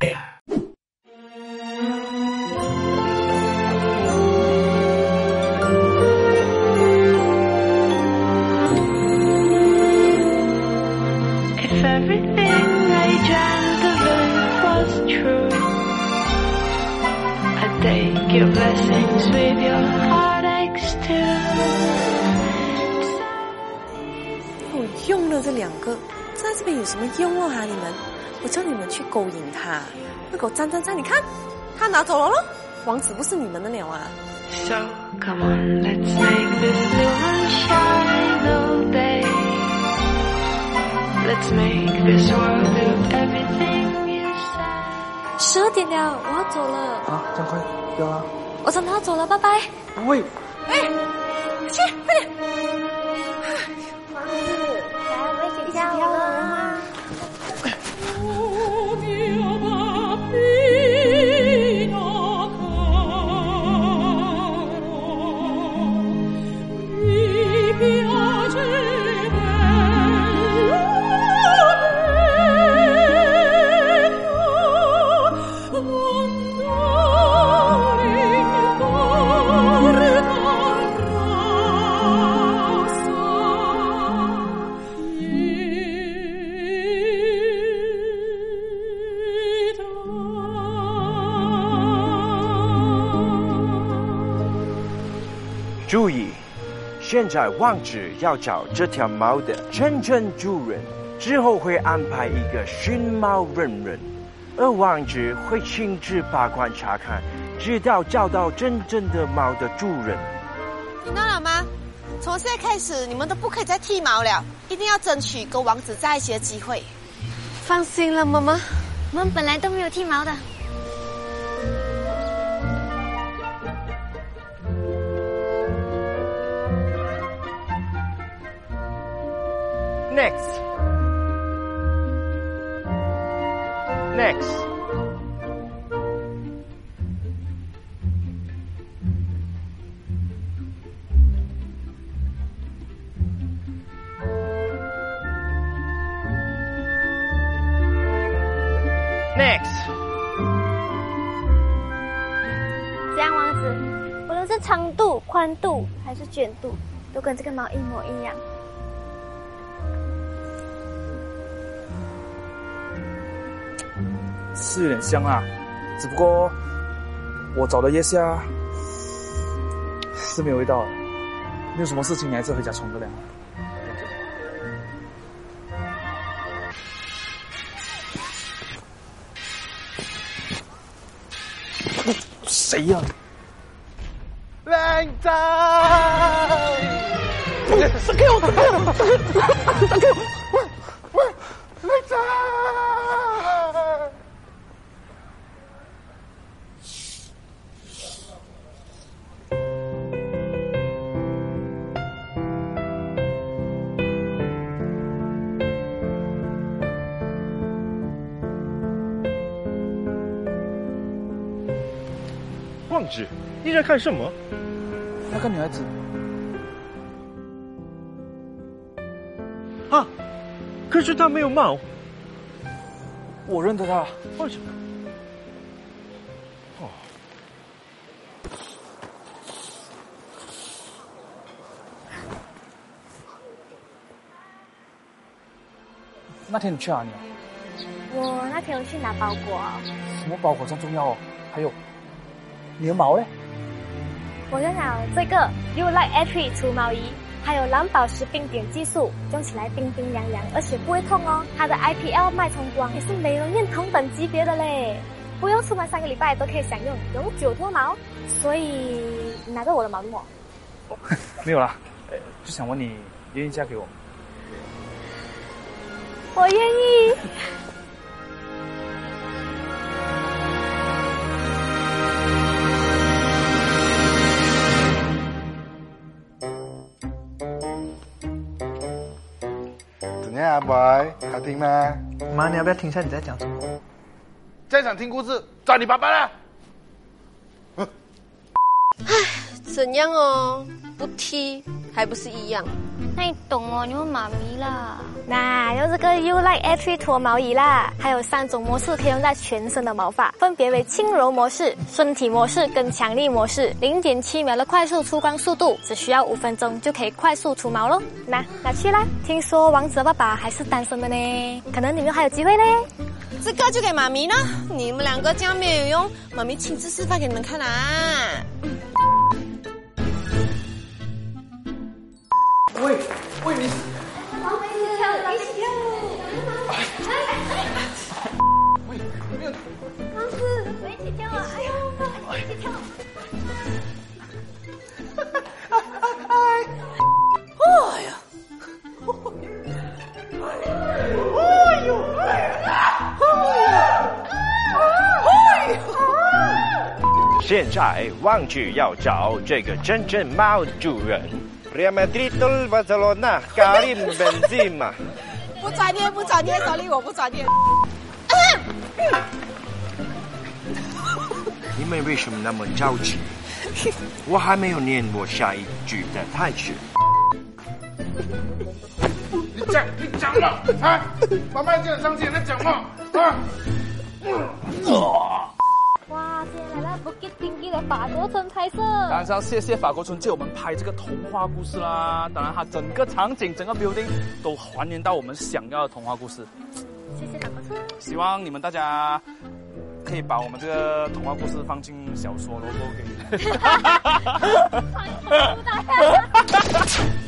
Your blessings with your heartaches too. 有用了这两个，在这边有什么用啊？你们，我叫你们去勾引他，那狗站，你看，他拿走了咯。王子不是你们的了啊。 So come on, let's make this new one shine all day. Let's make this world do everything you say. 12点了，我要走了。 啊，这样快，不要啊！ 我真的要走了，拜拜。 不会。 哎，去，快点！ 王子，来，我们一起跳舞了。 注意，现在王子要找这条猫的真正主人，之后会安排一个寻猫人，而王子会亲自把关查看，直到找到真正的猫的主人。 听到了吗？从现在开始，你们都不可以再剃毛了，一定要争取跟王子在一起的机会。 放心了，妈妈，我们本来都没有剃毛的。 Next. Next. 这样，王子，无论是长度、宽度还是卷度，都跟这个猫一模一样。 是有点像啊，只不过我找的腋下是没有味道的。没有什么事情，你还是回家冲个凉。谁呀？ 靓仔， 放开我！放开我！喂，靓仔！ 王子，你在看什么？ 那个女孩子。 啊，可是她没有毛。 我认得她。 为什么？哦。 那天你去哪里啊？ 我那天有去拿包裹。 什么包裹这么重要哦？还有，你的毛嘞？ 我用了这个 You Like Atri 除毛仪，还有蓝宝石冰点技术，用起来冰冰凉凉，而且不会痛哦。它的 IPL 脉冲光也是美容院同等级别的嘞，不用出门3个礼拜都可以享用永久脱毛。所以你拿着我的毛巾哦。 没有啦，就想问你愿意嫁给我？ 我愿意。 怎样啊 ，boy？ 好听吗？ 妈，你要不要听一下你在讲什么？ 再想听故事，找你爸爸啦。 唉，怎样哦？不踢还不是一样？ 那你懂哦，你问妈咪啦。 那用这个 You Like Air 脱毛仪啦，还有3种模式可以用在全身的毛发，分别为轻柔模式、顺体模式跟强力模式。0.7秒的快速出光速度，只需要5分钟就可以快速除毛咯。拿去啦！听说王子的爸爸还是单身的呢，可能你们还有机会嘞。 这个就给妈咪呢，你们2个这样没有用，妈咪亲自示范给你们看啊！ 喂，你。 一起跳舞！ 喂，没有。 王子，我一起跳啊！哎呦，一起跳！ 现在王子要找这个真正猫主人。Real Madrid、Barcelona、Karim Benzema。 不专业，sorry，我不专业。 你们为什么那么着急？我还没有念我下一句的台词。 你讲嘛啊！妈妈这样伤心，在讲嘛啊！ 哇，今天来了 Bukit Tinggi 的法国村拍摄。 当然是要谢谢法国村借我们拍这个童话故事啦。当然，它整个场景、整个 building 都还原到我们想要的童话故事。 谢谢法国村。 希望你们大家可以把我们这个童话故事放进小说 logo 给你。